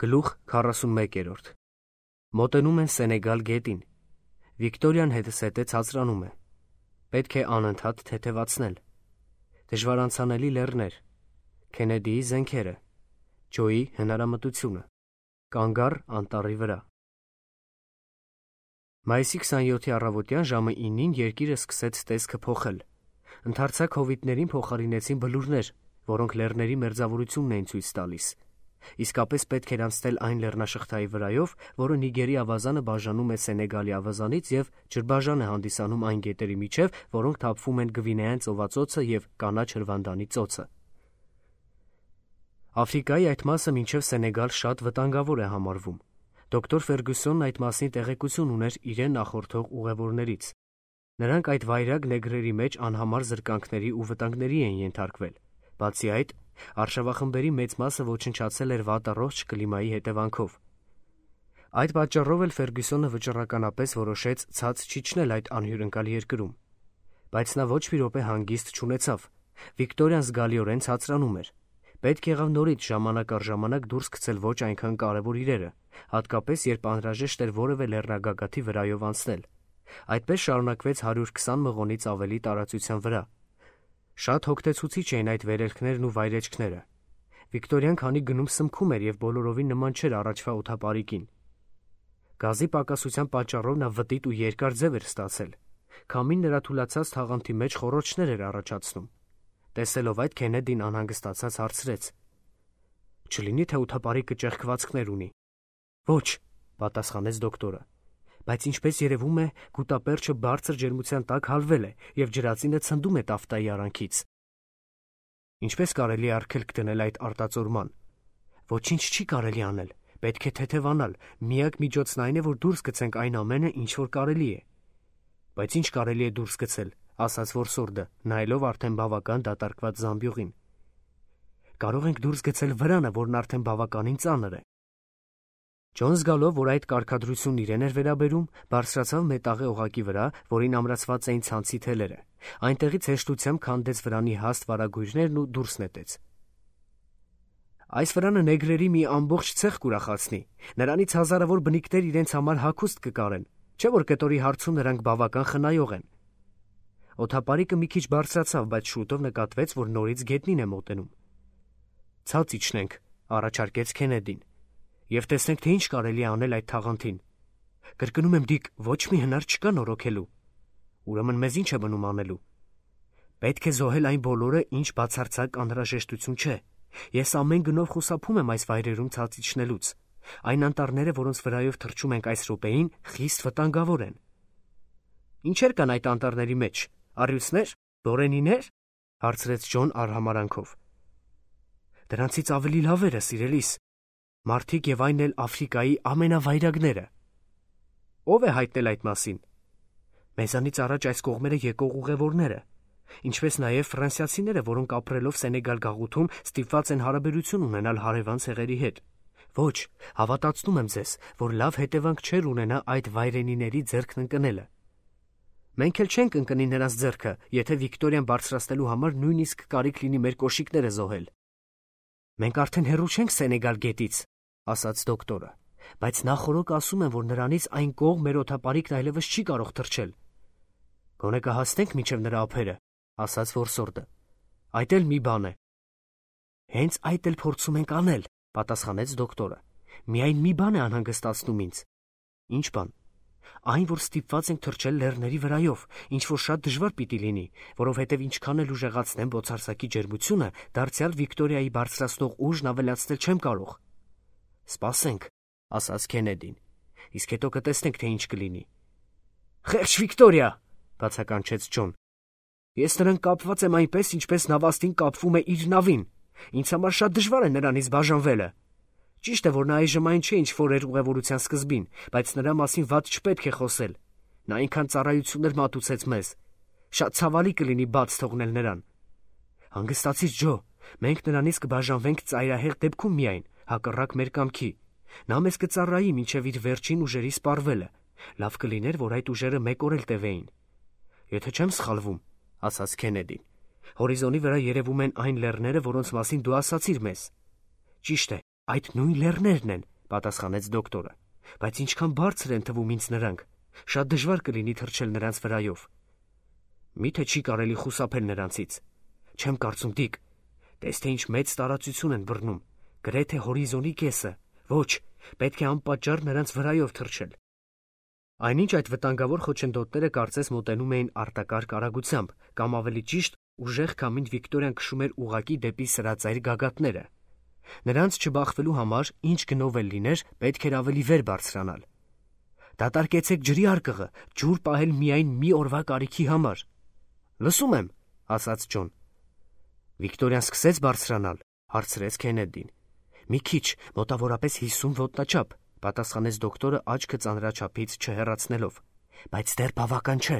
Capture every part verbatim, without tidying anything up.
Գլուխ քառասունմեկերորդ Մոտենում են Սենեգալ գետին։ Վիկտորիան հետզհետե ցածրանում է։ Պետք է անընդհատ թեթևացնել։ Դժվարանցանելի լեռներ, Քենեդիի զենքերը, Ջոյի հնարամտությունը, կանգառ անտառի վրա։ Մայիսի քսանյոթի առավոտյան ժամը ինին երկիրը սկսեց տեսքը փոխել։ Ընդարձակ հովիտներին փոխարինեցին բլուրներ, որոնք լեռների մերձավորությունն էին ցույց տալիս։ Իսկապես պետք էր անցնել այն լեռնաշղթայի վրայով, որը Նիգերի ավազանը բաժանում է Սենեգալի ավազանից և ջրբաժան է հանդիսանում այն գետերի միջև, որոնք թափվում են Գվինեյան ծովածոցը և Կանաչ հրվանդանի ծոցը։ Աֆրիկայի այդ մասը մինչև Սենեգալ շատ վտանգավոր է համարվում։ Դոկտոր Ֆերգուսոնն այդ մասին տեղեկություն ուներ իրեն նախորդող ուղևորներից։ Նրանք այդ վայրագ նեգրերի մեջ անհամար զրկանքների ու վտանգների էին ենթարկվել։ Բացի այդ, արշավախմբերի մեծ մասը ոչնչացել էր վատառողջ կլիմայի հետևանքով։ Այդ պատճառով էլ Ֆերգուսոնը վճռականապես որոշեց ցած չիջնել այդ անհյուրընկալ երկրում։ Բայց նա ոչ մի րոպե հանգիստ չունեցավ։ Վիկտորիան զգալիորեն ցածրանում էր։ Պետք եղավ նորից ժամանակ առ ժամանակ դուրս գցել ոչ այնքան կարևոր իրերը, հատկապես երբ անհրաժեշտ էր որևէ լեռնագագաթի վրայով անցնել։ Այդպես շարունակվեց հարյուր քսան մղոնից ավելի տարածության վրա։ Շատ հոգնեցուցիչ էին այդ վերելքներն ու վայրեջքները։ Վիկտորիան քանի գնում սմքում էր և բոլորովին նման չէր առաջվա օդապարիկին։ Գազի պակասության պատճառով նա վտիտ ու երկար ձև էր ստացել։ Քամին նրա թուլացած թաղանթի մեջ խոռոչներ էր առաջացնում։ Տեսելով այդ, Քենեդին անհանգստացած հարցրեց. «Չլինի թե օդապարիկը ճեղքվածքներ ունի»։ «Ոչ», պատասխանեց դոկտորը, «բայց ինչպես երևում է, գուտապերճը բարձր ջերմության տակ հալվել է և ջրածինը ցնդում է տաֆտայի արանքից»։ «Ինչպես կարելի է արգելք դնել այդ արտածորման»։ «Ոչինչ չի կարելի անել, պետք է թեթևանալ, միակ միջոցն այն է, որ դուրս գցենք այն ամենը, ինչ որ կարելի է»։ «Բայց ինչ կարելի է դուրս գցել», ասաց որսորդը, նայելով արդեն բավական դատարկված զամբյուղին։ «Կարող ենք դուրս գցել վրանը, որն արդեն բավականին ծանր է»։ Ջոն զգալով, որ այդ կարգադրությունն իրեն էր վերաբերում, բարձրացավ մետաղե օղակի վրա, որին ամրացված էին ցանցի թելերը, այնտեղից հեշտությամբ քանդեց վրանի հաստ վարագույրներն ու դուրս նետեց։ «Այս վրանը նեգրերի մի ամբողջ ցեղ կուրախացնի, նրանից հազարավոր բնիկներ իրենց համար հագուստ կկարեն, չէ՞ որ կտորի հարցում նրանք բավական խնայող են»։ Օդապարիկը մի քիչ բարձրացավ, բայց շուտով նկատվեց, որ նորից գետնին է մոտենում։ «Ցած իջնենք», առաջարկեց Քենեդին, «և տեսնենք, թե ինչ կարելի է անել այդ թաղանթին։ Կրկնում եմ, Դիկ, ոչ մի հնար չկա նորոգելու»։ «Ուրեմն մեզ ինչ է մնում անելու»։ «Պետք է զոհել այն բոլորը, ինչ բացարձակ անհրաժեշտություն չէ։ Ես ամեն գնով խուսափում եմ այս վայրերում ցած իջնելուց։ Այն անտառները, որոնց վրայով թռչում ենք այս րոպեին, խիստ վտանգավոր են»։ «Ինչեր կան այդ անտառների մեջ, առյուծնե՞ր, բորենինե՞ր», հարցրեց Ջոն արհամարհանքով։ «Դրանցից ավելի լավերը, սիրելիս, մարդիկ և այն էլ Աֆրիկայի ամենավայրագները»։ «Ո՞վ է հայտնել այդ մասին»։ «Մեզանից առաջ այս կողմերը եկող ուղևորները, ինչպես նաև ֆրանսիացիները, որոնք ապրելով Սենեգալ գաղութում ստիպված են հարաբերություն ունենալ հարևան ցեղերի հետ։ Ոչ, հավատացնում եմ ձեզ, որ լավ հետևանք չէր ունենա այդ վայրենիների ձեռքն ընկնելը։ Մենք էլ չենք ընկնի նրանց ձեռքը, եթե Վիկտորիան բարձրացնելու համար նույնիսկ կարիք լինի մեր կոշիկները զոհել»։ «Մենք արդեն հեռու չենք Սենեգալ գետից», ասաց դոկտորը, «բայց նախօրոք ասում են, որ նրանից այն կողմ մեր օդապարիկն այլևս չի կարող թռչել»։ «Գոնե կհասնենք մինչև նրա ափերը», ասաց որսորդը։ «Այդ էլ մի բան է»։ «Հենց այդ էլ փորձում ենք անել», պատասխանեց դոկտորը։ «Միայն մի բան է անհանգստացնում ինձ»։ «Ինչ բան»։ «Այն, որ ստիպված ենք թռչել լեռների վրայով, ինչ որ շատ դժվար պիտի լինի, որովհետև ինչքան էլ ուժեղացնեմ բոցարսակի ջերմությունը, դարձյալ Վիկտորիայի բարձրացնող ուժն ավելացնել չեմ կարող»։ «Սպասենք», ասաց Քենեդին, «իսկ հետո կտեսնենք, թե ինչ կլինի»։ «Խեղճ Վիկտորիա», բացականչեց Ջոն։ «Ես նրան կապված եմ այնպես, ինչպես նավաստին կապվում է իր նավին։ Ինձ համար շատ դժվար է նրանից բաժանվելը։ Ճիշտ է, որ նա այժմ այն չէ, ինչ որ էր ուղևորության սկզբին, բայց նրա մասին վատ չպետք է խոսել։ Նա այնքան ծառայություններ մատուցեց մեզ։ Շատ ցավալի կլինի բաց թողնել նրան։ Հանգստացիր, Ջո, մենք նրանից կբաժանվենք ծայրահեղ դեպքում միայն, հակառակ մեր կամքի։ Նա մեզ կծառայի մինչև իր վերջին ուժերի սպառվելը։ Լավ կլիներ, որ այդ ուժերը մեկ օր էլ տևեին։ «Եթե չեմ սխալվում», ասաց Քենեդին, «հորիզոնի վրա երևում են այն լեռները, որոնց մասին դու ասացիր մեզ»։ «Ճիշտ է, այդ նույն լեռներն են, պատասխանեց դոկտորը, բայց ինչքան բարձր են թվում ինձ նրանք, շատ դժվար կլինի թռչել նրանց վրայով։ Միթե չի կարելի խուսափել նրանցից։ Չեմ կարծում, Դիկ, տես թե ինչ մեծ տարածություն են բռնում, գրեթե հորիզոնի կեսը, ոչ, պետք է անպատճառ նրանց վրայով թռչել։ Այնինչ այդ վտանգավոր խոչընդոտները կարծես մոտենում էին արտակարգ արագությամբ, կամ ավելի ճիշտ, ուժեղ քամին Վիկտորիան քշում էր ուղղակի դեպի սրածայր գագաթները։ Նրանց չբախվելու համար, ինչ գնով էլ լիներ, պետք էր ավելի վեր բարձրանալ։ Դատարկեցեք ջրի արկղը, ջուր պահել միայն մի օրվա կարիքի համար։ Լսում եմ, ասաց Ջոն։ Վիկտորիան սկսեց բարձրանալ, հարցրեց Քենեդին։ Մի քիչ, մոտավորապես հիսուն ոտնաչափ, պատասխանեց դոկտորը աչքը ծանրաչափից չհեռացնելով, բայց դեռ բավական չէ։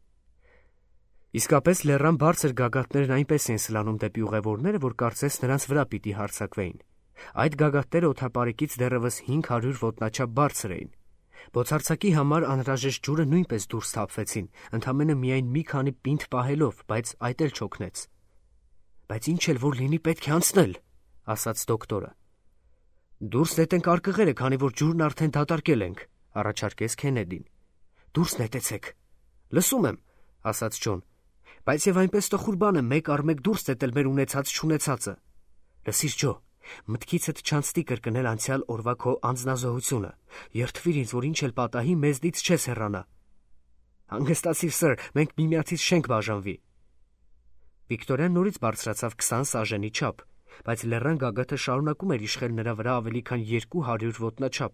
Իսկապես լեռան բարձր գագաթներն այնպես են սլանում դեպի ուղևորները, որ կարծես նրանց վրա պիտի հարձակվեին։ Այդ գագաթները օդապարիկից դեռևս հինգ հարյուր ոտնաչափ բարձր էին։ Բոցարձակի համար անհրաժեշտ ջուրը նույնպես դուրս թափվեցին, ընդամենը միայն մի քանի պինդ պահելով, բայց այդ էլ չօգնեց։ Բայց ինչ էլ որ լինի, պետք է անցնել, ասաց դոկտորը։ Դուրս նետենք արկղերը, քանի որ ջուրն արդեն դատարկել ենք, առաջարկեց Քենեդին։ Դուրս նետեցեք։ Լսում եմ, ասաց Ջոն, բայց եւ այնպես տխուր բան է մեկ առ մեկ դուրս նետել մեր ունեցած չունեցածը։ Լսիր, Ջո, մտքիցդ չանցնի կրկնել անցյալ օրվա քո անձնազոհությունը։ Երդվիր ինձ, որ ինչ էլ պատահի, մեզնից չես հեռանա։ Հանգստացիր, սըր, մենք միմյանցից չենք բաժանվի։ Վիկտորիան նորից բարձրացավ քսան սաժենի չափ, բայց լեռան գագաթը շարունակում էր իշխել նրա վրա ավելի քան երկու հարյուր ոտնաչափ։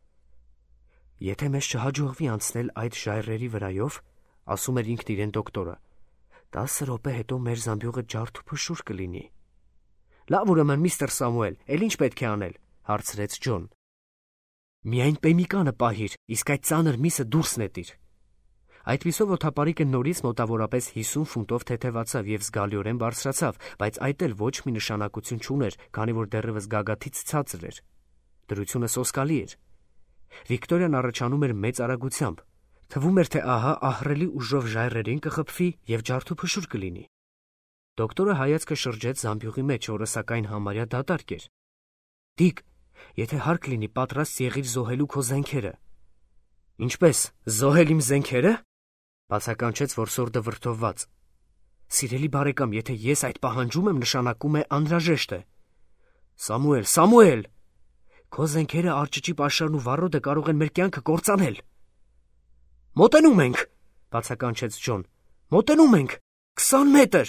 Եթե մեզ չհաջողվի անցնել այդ ժայռերի վրայով, ասում էր ինքն իրեն դոկտորը, տասը րոպե հետո մեր զամբյուղը ջարդ ու փշուր կլինի։ Լավ, ուրեմն, միստր Սամուել, էլ ինչ պետք է անել, հարցրեց Ջոն։ Միայն պեմիկանը պահիր, իսկ այդ ծանր միսը դուրս նետիր։ Այդպիսով օդապարիկը նորից մոտավորապես հիսուն ֆունտով թեթևացավ և զգալիորեն բարձրացավ, բայց այդ էլ ոչ մի նշանակություն չուներ, քանի որ դեռևս գագաթից ցածր էր։ Դրությունը սոսկալի էր։ Վիկտորիան առաջանում էր մեծ արագությամբ։ Թվում էր, թե ահա ահռելի ուժով ժայռերին կխփվի և ջարդուփշուր կլինի։ Դոկտորը հայացքը շրջեց զամբյուղի մեջ, որը սակայն համարյա դատարկ էր։ Դիկ, եթե հարկ լինի, պատրաստ եղիր զոհելու քո զենքերը։ Ինչպես, զոհել իմ զենքերը, բացականչեց որսորդը վրդովված։ Սիրելի բարեկամ, եթե ես այդ պահանջում եմ, նշանակում է անհրաժեշտ է։ Սամուել, Սամուել, քո զենքերը արջճի պաշարն ու վառոդը կարող են մեր կյանքը կործանել։ Մոտենում ենք, բացականչեց Ջոն։ Մոտենում ենք, քսան մետր։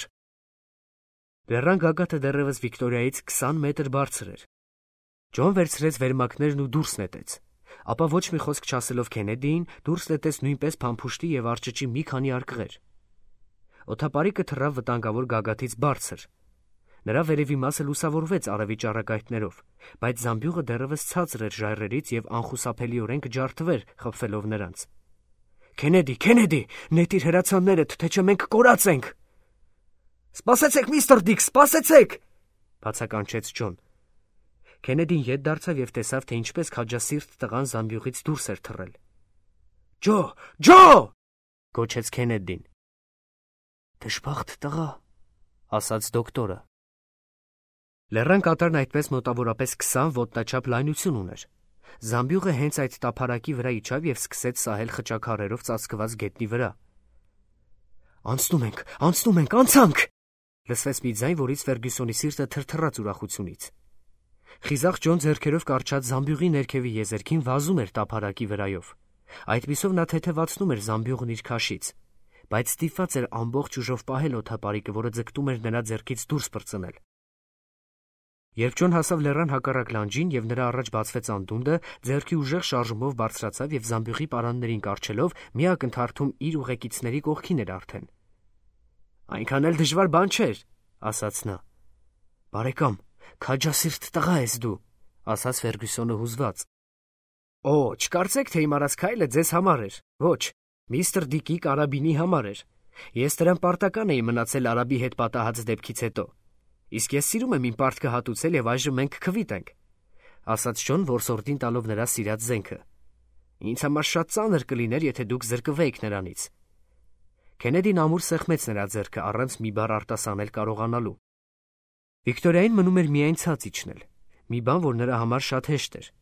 Լեռան գագաթը դեռևս Վիկտորիայից քսան մետր բարձր էր։ Ջոն վերցրեց վերմակներն ու դուրս նետեց, ապա ոչ մի խոսք չասելով Քենեդիին, դուրս նետեց նույնպես փամփուշտի և արջճի մի քանի արկղեր։ Օդապարիկը թռավ վտանգավոր գագաթից բարձր։ Նրա վերևի մասը լուսավորվեց արևի ճառագայթներով, բայց զամբյուղը դեռևս ցածր էր ժայռերից և անխուսափելիորեն կջարդվեր, խփվելով նրանց։ Քենեդի, Քենեդի, նետիր հրացաններդ, թե չէ մենք կորած ենք։ Սպասեցեք, միստր Դիկ, սպասեցեք, բացականչեց Ջոն։ Քենեդին ետ դարձավ և տեսավ, թե ինչպես քաջասիրտ տղան զամբյուղից դուրս էր թռել։ Ջո, Ջո, գոչեց Քենեդին։ Դժբախտ տղա, ասաց դոկտորը։ Լեռան կատարն այդպես մոտավորապես քսան ոտնաչափ լայնություն ուներ։ Զամբյուղը հենց այդ տափարակի վրա իջավ և սկսեց սահել խճաքարերով ծածկված գետնի վրա։ Անցնում ենք, անցնում ենք, անցանք, լսվեց մի ձայն, որից Ֆերգյուսոնի սիրտը թրթռաց ուրախությունից։ Խիզախ Ջոն ձեռքերով կառչած զամբյուղի ներքևի եզերքին վազում էր տափարակի վրայով։ Այդպիսով նա թեթևացնում էր զամբյուղն իր քաշից, բայց ստիպված էր ամբողջ ուժով պահել օդապարիկը, որը ձգտում էր նրա ձեռքից դուրս պրծնել։ Երբ Ջոն հասավ լեռան հակառակ լանջին և նրա առաջ բացվեց անդունդը, ձեռքի ուժեղ շարժումով բարձրացավ և զամբյուղի պարաններին կառչելով մի ակնթարթում իր ուղեկիցների կողքին էր արդեն։ Այնքան էլ դժվար բան չէր, ասաց նա։ Բարեկամ, քաջասիրտ տղա ես դու, ասաց Ֆերգյուսոնը հուզված։ Օ, չկարծեք, թե իմ արած քայլը ձեզ համար էր։ Ոչ, միստր Դիկի կարաբինի համար էր։ Ես դրան պարտական էի մնացել արաբի հետ պատահած դեպքից հետո։ Իսկ ես սիրում եմ իմ պարտքը հատուցել և այժմ մենք քվիտ ենք, ասաց Ջոն որսորդին տալով նրա սիրած զենքը։ Ինձ համար շատ ծանր կլիներ, եթե դուք զրկվեիք նրանից։ Քենեդին ամուր սեղմեց նրա ձեռքը առանց մի բառ արտասանել կարողանալու։ Վիկտորիային մնում էր միայն ցած իջնել, մի բան, որ նրա համար շատ հեշտ էր։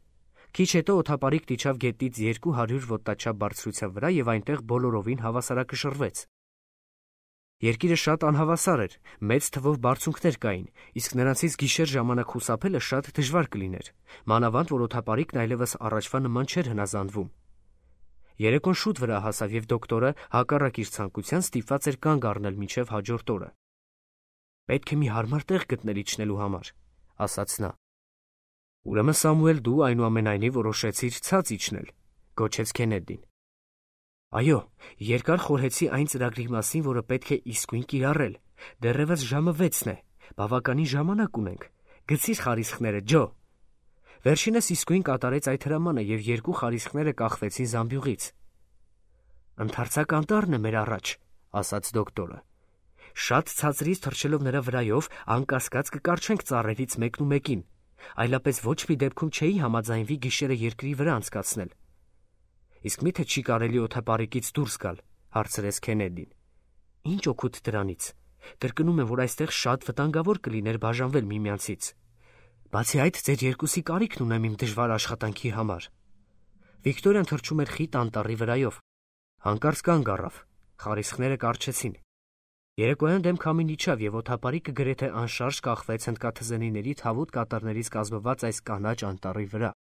Քիչ հետո օդապարիկն իջավ գետից երկու հարյուր ոտնաչափ բարձրության վրա եւ այնտեղ բոլորովին հավասարակշռվեց։ Երկիրը շատ անհավասար էր, մեծ թվով բարձունքներ կային, իսկ նրանցից գիշեր ժամանակ խուսափելը շատ դժվար կլիներ, մանավանդ որ օդապարիկն այլևս առաջվա նման չէր հնազանդվում։ Երեկոն շուտ վրա հասավ եւ դոկտորը հակառակ իր ցանկության ստիպված էր կանգ առնել մինչեւ հաջորդ օրը։ «Պետք է մի հարմար տեղ գտնել իջնելու համար», ասաց նա։ «Ուրեմն Սամուել, դու այնուամենայնիվ որոշեցիր ցած իջնել», գոչեց Քենեդին։ «Այո, երկար խորհեցի այն ծրագրի մասին, որը պետք է իսկույն կիրառել։ Դեռևս ժամը վեցն է, բավականին ժամանակ ունենք։ Գցիր խարիսխները, Ջո»։ Վերջինս իսկույն կատարեց այդ հրամանը եւ երկու խարիսխները կախվեցին զամբյուղից։ «Ընդարձակ անտառն է մեր առաջ», ասաց դոկտորը։ «Շատ ցածրից թռչելով նրա վրայով անկասկած կկառչենք ծառերից մեկն ու մեկին, այլապես ոչ մի դեպքում չէի համաձայնվի գիշերը երկրի վրա անցկացնել»։ «Իսկ մի՞թե չի կարելի օդապարիկից դուրս գալ», հարցրեց Քենեդին։ «Ինչ օգուտ դրանից։ Կրկնում եմ, որ այստեղ շատ վտանգավոր կլիներ բաժանվել միմյանցից։ Բացի այդ, ձեր երկուսի կարիքն ունեմ իմ դժվար աշխատանքի համար»։ Վիկտորիան թռչում էր խիտ անտառի վրայով։ Հանկարծ կանգ առավ, խարիսխները կառչեցին։ Երեկոյան դեմ քամին իջավ եւ օդապարիկը գրեթե անշարժ կախվեց հնդկաթզենիների թավուտ կատարներից կազմված այս կանաչ անտառի վրա։